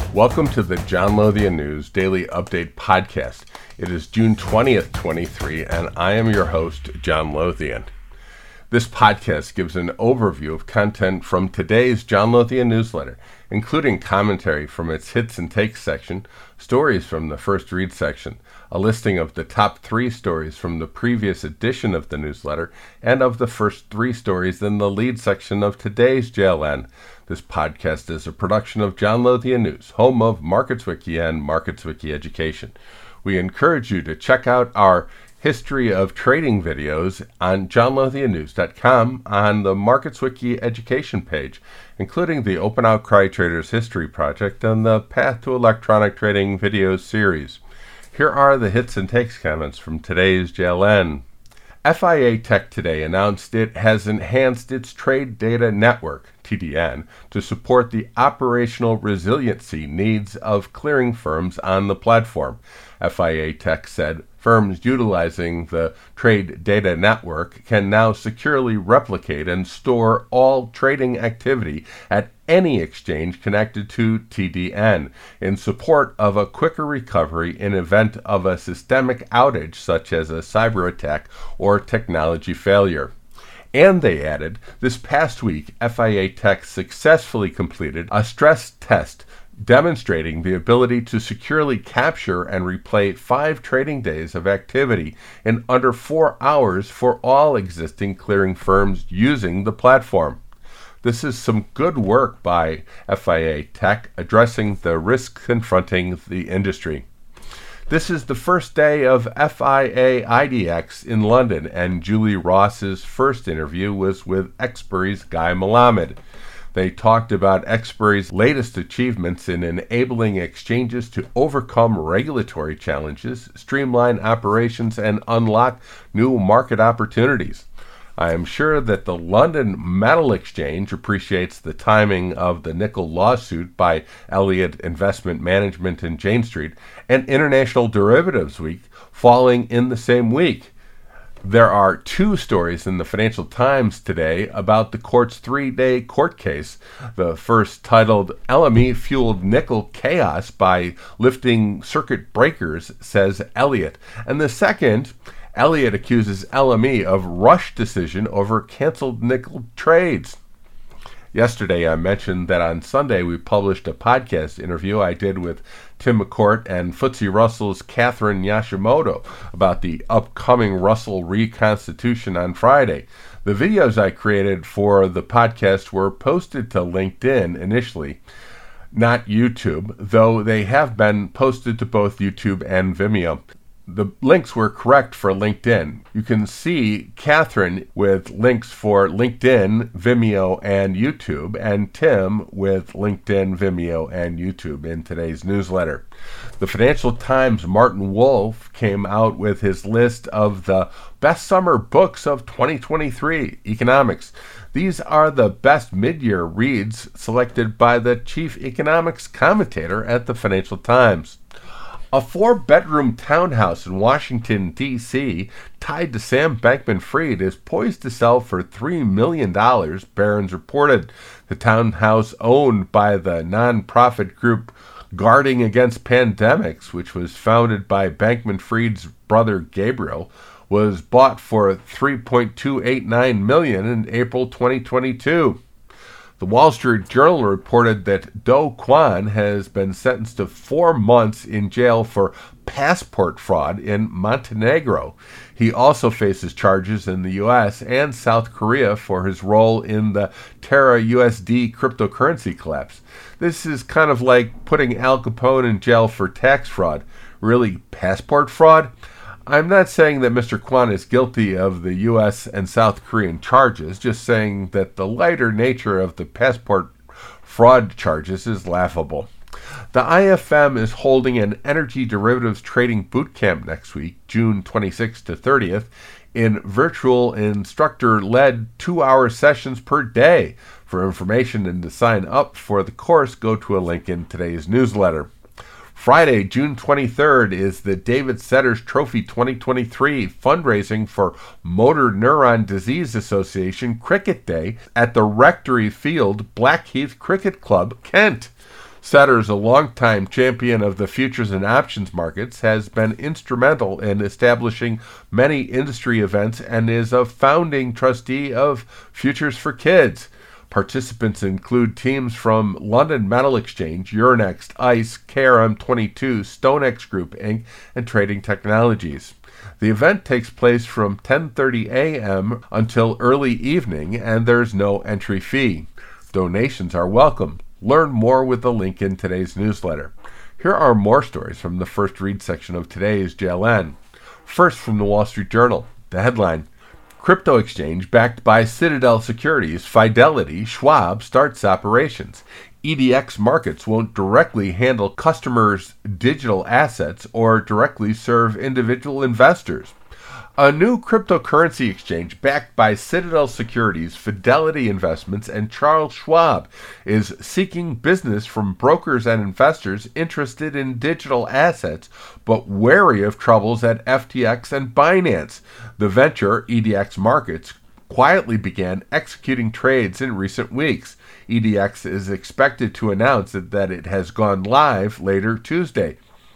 Welcome to the John Lothian News Daily Update Podcast. It is June 20th, 23, and I am your host, John Lothian. This podcast gives an overview of content from today's John Lothian newsletter, including commentary from its Hits and Takes section, stories from the First Read section, a listing of the top 3 stories from the previous edition of the newsletter, and of the first 3 stories in the lead section of today's JLN. This podcast is a production of John Lothian News, home of MarketsWiki and MarketsWiki Education. We encourage you to check out our history of trading videos on johnlothiannews.com on the MarketsWiki Education page, including the Open Outcry Traders History Project and the Path to Electronic Trading videos series. Here are the hits and takes comments from today's JLN. FIA Tech today announced it has enhanced its trade data network, TDN, to support the operational resiliency needs of clearing firms on the platform. FIA Tech said firms utilizing the trade data network can now securely replicate and store all trading activity at any exchange connected to TDN in support of a quicker recovery in event of a systemic outage such as a cyber attack or technology failure. And they added, this past week, FIA Tech successfully completed a stress test demonstrating the ability to securely capture and replay 5 trading days of activity in under 4 hours for all existing clearing firms using the platform. This is some good work by FIA Tech addressing the risks confronting the industry. This is the first day of FIA IDX in London, and Julie Ross's first interview was with Expiry's Guy Melamed. They talked about Expiry's latest achievements in enabling exchanges to overcome regulatory challenges, streamline operations, and unlock new market opportunities. I am sure that the London Metal Exchange appreciates the timing of the nickel lawsuit by Elliott Investment Management in Jane Street and International Derivatives Week falling in the same week. There are 2 stories in the Financial Times today about the court's 3-day court case. The first, titled LME Fueled Nickel Chaos by Lifting Circuit Breakers, says Elliott. And the second, Elliott accuses LME of rush decision over canceled nickel trades. Yesterday, I mentioned that on Sunday we published a podcast interview I did with Tim McCourt and FTSE Russell's Catherine Yashimoto about the upcoming Russell reconstitution on Friday. The videos I created for the podcast were posted to LinkedIn initially, not YouTube, though they have been posted to both YouTube and Vimeo. The links were correct for LinkedIn. You can see Catherine with links for LinkedIn, Vimeo, and YouTube, and Tim with LinkedIn, Vimeo, and YouTube in today's newsletter. The Financial Times' Martin Wolf came out with his list of the best summer books of 2023 economics. These are the best mid-year reads selected by the chief economics commentator at the Financial Times. A 4-bedroom townhouse in Washington, D.C., tied to Sam Bankman-Fried, is poised to sell for $3 million, Barron's reported. The townhouse, owned by the nonprofit group Guarding Against Pandemics, which was founded by Bankman-Fried's brother Gabriel, was bought for $3.289 million in April 2022. The Wall Street Journal reported that Do Kwon has been sentenced to 4 months in jail for passport fraud in Montenegro. He also faces charges in the U.S. and South Korea for his role in the Terra USD cryptocurrency collapse. This is kind of like putting Al Capone in jail for tax fraud. Really, passport fraud? I'm not saying that Mr. Kwon is guilty of the U.S. and South Korean charges, just saying that the lighter nature of the passport fraud charges is laughable. The IFM is holding an energy derivatives trading boot camp next week, June 26th to 30th, in virtual instructor-led 2-hour sessions per day. For information and to sign up for the course, go to a link in today's newsletter. Friday, June 23rd, is the David Setters Trophy 2023 fundraising for Motor Neuron Disease Association Cricket Day at the Rectory Field Blackheath Cricket Club, Kent. Setters, a longtime champion of the futures and options markets, has been instrumental in establishing many industry events and is a founding trustee of Futures for Kids. Participants include teams from London Metal Exchange, Euronext, ICE, KRM22, StoneX Group, Inc., and Trading Technologies. The event takes place from 10:30 a.m. until early evening, and there's no entry fee. Donations are welcome. Learn more with the link in today's newsletter. Here are more stories from the first read section of today's JLN. First, from the Wall Street Journal, the headline: Crypto exchange backed by Citadel Securities, Fidelity, Schwab starts operations. EDX Markets won't directly handle customers' digital assets or directly serve individual investors. A new cryptocurrency exchange backed by Citadel Securities, Fidelity Investments, and Charles Schwab is seeking business from brokers and investors interested in digital assets, but wary of troubles at FTX and Binance. The venture, EDX Markets, quietly began executing trades in recent weeks. EDX is expected to announce that it has gone live later Tuesday,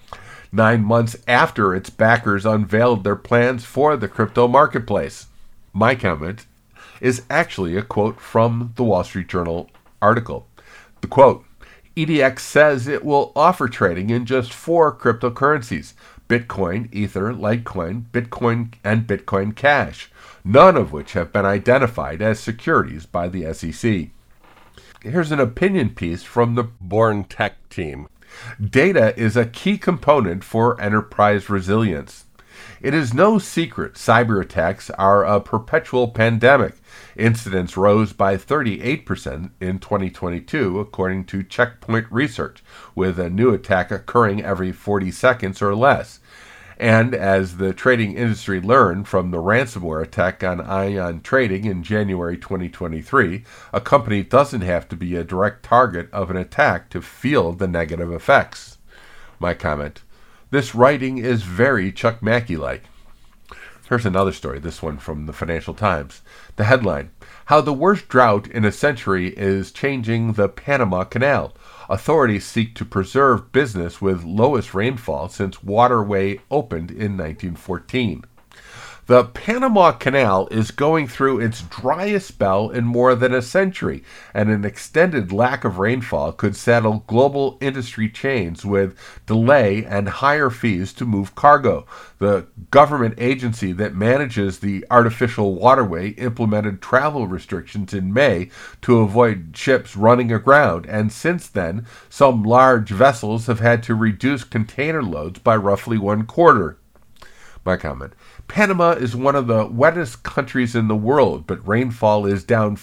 9 months after its backers unveiled their plans for the crypto marketplace. My comment is actually a quote from the Wall Street Journal article. The quote: EDX says it will offer trading in just 4 cryptocurrencies: Bitcoin, Ether, Litecoin, Bitcoin, and Bitcoin Cash, none of which have been identified as securities by the SEC. Here's an opinion piece from the Born Tech team. Data is a key component for enterprise resilience. It is no secret cyber attacks are a perpetual pandemic. Incidents rose by 38% in 2022, according to Checkpoint Research, with a new attack occurring every 40 seconds or less. And as the trading industry learned from the ransomware attack on Ion Trading in January 2023, a company doesn't have to be a direct target of an attack to feel the negative effects. My comment: this writing is very Chuck Mackey-like. Here's another story, this one from the Financial Times. The headline: How the worst drought in a century is changing the Panama Canal. Authorities seek to preserve business with lowest rainfall since waterway opened in 1914. The Panama Canal is going through its driest spell in more than a century, and an extended lack of rainfall could saddle global industry chains with delay and higher fees to move cargo. The government agency that manages the artificial waterway implemented travel restrictions in May to avoid ships running aground, and since then, some large vessels have had to reduce container loads by roughly 1/4. My comment: Panama is one of the wettest countries in the world, but rainfall is down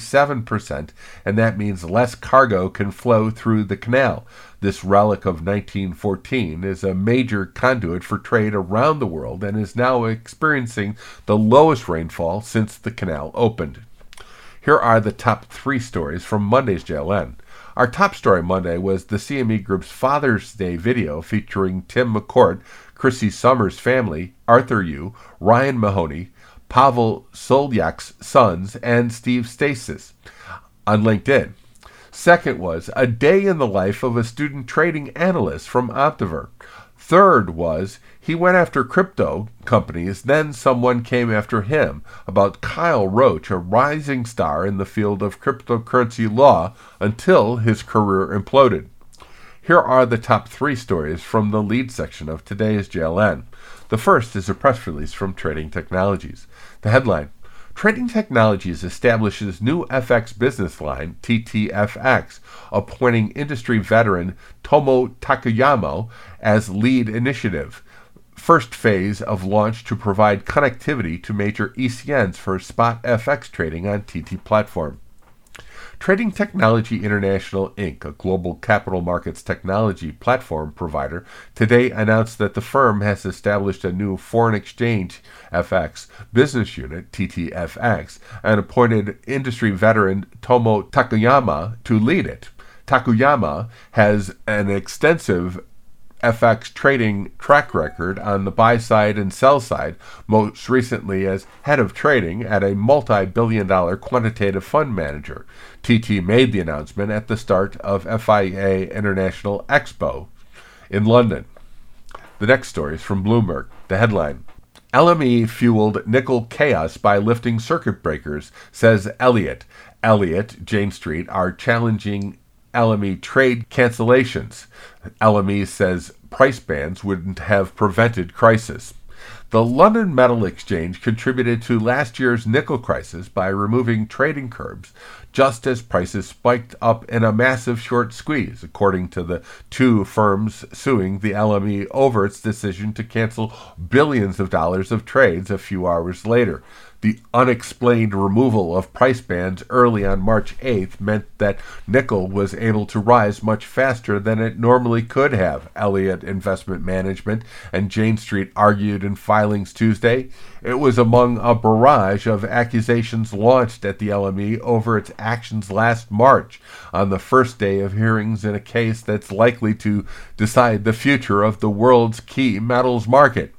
47%, and that means less cargo can flow through the canal. This relic of 1914 is a major conduit for trade around the world and is now experiencing the lowest rainfall since the canal opened. Here are the top 3 stories from Monday's JLN. Our top story Monday was the CME Group's Father's Day video featuring Tim McCourt, Chrissy Summers' family, Arthur Yu, Ryan Mahoney, Pavel Solyak's sons, and Steve Stasis on LinkedIn. Second was a day in the life of a student trading analyst from Optiver. Third was he went after crypto companies, then someone came after him, about Kyle Roach, a rising star in the field of cryptocurrency law until his career imploded. Here are the top 3 stories from the lead section of today's JLN. The first is a press release from Trading Technologies. The headline: Trading Technologies establishes new FX business line, TTFX, appointing industry veteran Tomo Takayama as lead initiative. First phase of launch to provide connectivity to major ECNs for spot FX trading on TT platform. Trading Technology International, Inc., a global capital markets technology platform provider, today announced that the firm has established a new foreign exchange FX business unit, TTFX, and appointed industry veteran Tomo Takayama to lead it. Takayama has an extensive FX trading track record on the buy side and sell side, most recently as head of trading at a multi-billion-dollar quantitative fund manager. TT made the announcement at the start of FIA International Expo in London. The next story is from Bloomberg. The headline: LME fueled nickel chaos by lifting circuit breakers, says Elliott. Elliott, Jane Street, are challenging LME trade cancellations. LME says price bans wouldn't have prevented crisis. The London Metal Exchange contributed to last year's nickel crisis by removing trading curbs just as prices spiked up in a massive short squeeze, according to the two firms suing the LME over its decision to cancel billions of dollars of trades a few hours later. The unexplained removal of price bands early on March 8th meant that nickel was able to rise much faster than it normally could have, Elliott Investment Management and Jane Street argued in filings Tuesday. It was among a barrage of accusations launched at the LME over its actions last March, on the first day of hearings in a case that's likely to decide the future of the world's key metals market.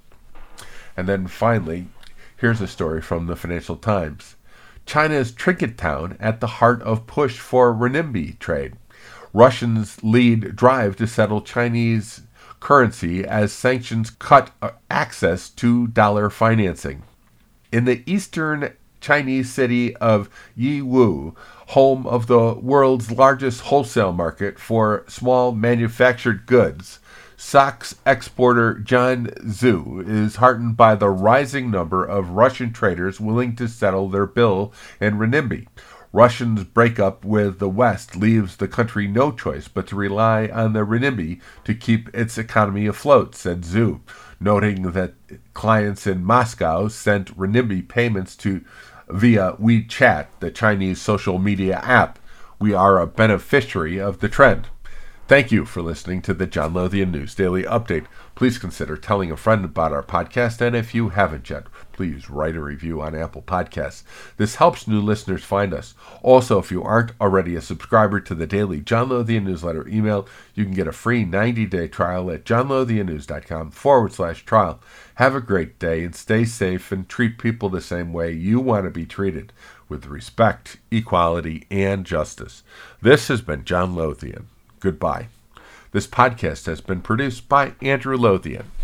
And then finally, here's a story from the Financial Times. China's trinket town at the heart of push for renminbi trade. Russians lead drive to settle Chinese currency as sanctions cut access to dollar financing. In the eastern Chinese city of Yiwu, home of the world's largest wholesale market for small manufactured goods, socks exporter John Zhu is heartened by the rising number of Russian traders willing to settle their bill in renminbi. Russia's breakup with the West leaves the country no choice but to rely on the renminbi to keep its economy afloat, said Zhu, noting that clients in Moscow sent renminbi payments via WeChat, the Chinese social media app. We are a beneficiary of the trend. Thank you for listening to the John Lothian News Daily Update. Please consider telling a friend about our podcast, and if you haven't yet, please write a review on Apple Podcasts. This helps new listeners find us. Also, if you aren't already a subscriber to the daily John Lothian newsletter email, you can get a free 90-day trial at johnlothiannews.com/trial. Have a great day and stay safe and treat people the same way you want to be treated, with respect, equality, and justice. This has been John Lothian. Goodbye. This podcast has been produced by Andrew Lothian.